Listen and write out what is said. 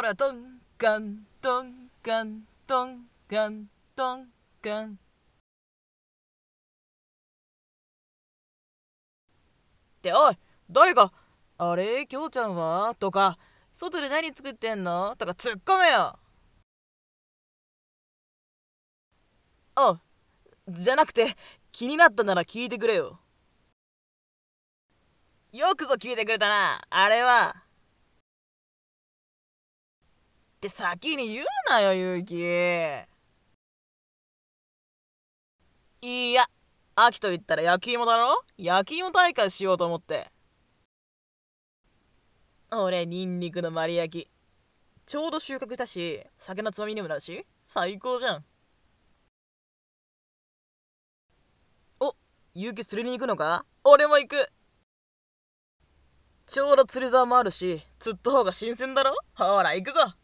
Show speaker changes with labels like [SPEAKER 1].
[SPEAKER 1] らトンカントンカントンカントンカン。っておい、誰かあれきょうちゃんはとか、外で何作ってんのとか突っ込めよ。おう、じゃなくて気になったなら聞いてくれよ。よくぞ聞いてくれたな。あれはって先に言うなよ、ゆうき。いや、秋と言ったら焼き芋だろ。焼き芋大会しようと思って。俺ニンニクの丸焼きちょうど収穫したし、酒のつまみにもなるし最高じゃん。お、ゆうき釣りに行くのか。俺も行く。ちょうど釣り竿もあるし釣った方が新鮮だろ。ほら行くぞ。